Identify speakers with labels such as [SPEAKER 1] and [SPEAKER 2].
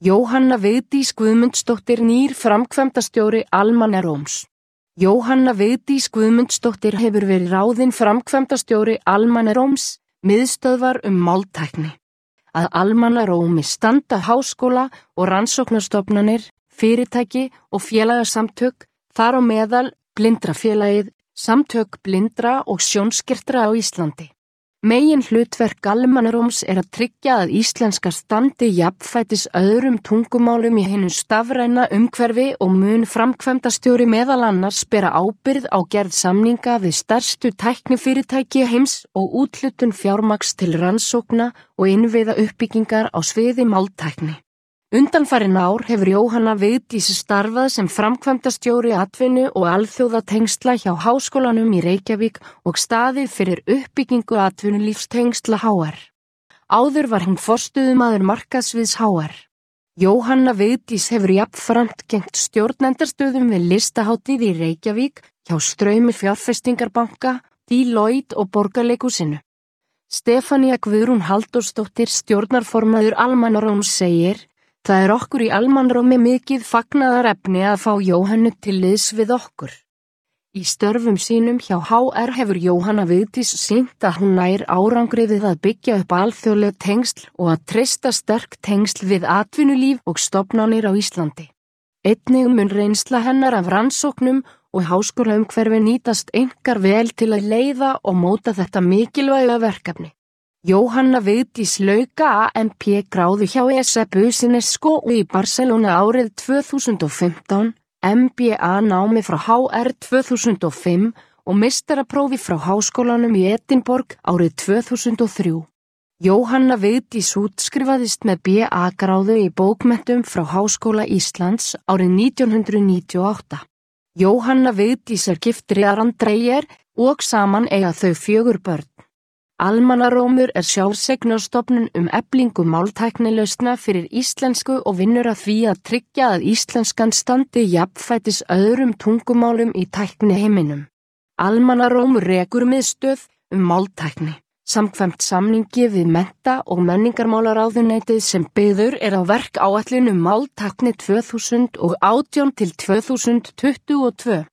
[SPEAKER 1] Jóhanna Vigdís Guðmundsdóttir nýr framkvæmdastjóri Almannaróms. Jóhanna Vigdís Guðmundsdóttir hefur verið ráðin framkvæmdastjóri Almannaróms, miðstöðvar máltækni. Að Almannarómi standa háskóla og rannsóknarstofnanir, fyrirtæki og félagasamtök, þar á meðal Blindrafélagið, Samtök blindra og sjónskertra á Íslandi. Meginhlutverk Almannaróms að tryggja að íslenska standi jafnfætis öðrum tungumálum í hinu stafræna umhverfi og mun framkvæmdastjóri meðal annars bera ábyrgð á gerð samninga við stærstu tæknifyrirtæki heims og úthlutun fjármagns til rannsókna og innviða uppbyggingar á sviði máltækni. Undanfarin ár hefur Jóhanna Vigdís starfað sem framkvæmdastjóri atvinnu og alþjóðatengsla hjá Háskólanum í Reykjavík og staðið fyrir uppbyggingu atvinnulífstengsla HR. Áður var hún forstöðumaður markaðsviðs HR. Jóhanna Vigdís hefur jafnframt gegnt stjórnendarstöðum við Listahátíð í Reykjavík hjá Straumi fjárfestingarbanka, Deloitte og Borgarleikhúsinu. Stefanía Guðrún Halldórsdóttir, stjórnarformaður Almannaróms segir: Það okkur í Almannarómi mikið fagnaðarefni að fá Jóhannu til liðs við okkur. Í störfum sínum hjá HR hefur Jóhanna Vigdís sýnt að hún nær árangri við að byggja upp alþjóðleg tengsl og að treysta sterk tengsl við atvinnulíf og stofnanir á Íslandi. Einnig mun reynsla hennar af rannsóknum og háskólaumhverfi nýtast einkar vel til að leiða og móta þetta mikilvæga verkefni. Jóhanna Vigdís lauk AMP gráðu hjá ESE Business School í Barcelona árið 2015, MBA námi frá HR 2005 og meistaraprófi frá Háskólanum í Edinborg árið 2003. Jóhanna Vigdís útskrifaðist með BA gráðu í bókmenntum frá Háskóla Íslands árið 1998. Jóhanna Vigdís gift Ríkharði Dreyer og saman eiga þau 4 börn. Almannarómur sjálfseignarstofnun eflingu máltæknilausna fyrir íslensku og vinnur að því að tryggja að íslenskan standi jafnfætis öðrum tungumálum í tækniheiminum. Almannarómur rekur miðstöð máltækni, samkvæmt samningi við mennta- og menningarmálaráðuneytið sem byggður á verkáætlun máltækni 2018 til 2022.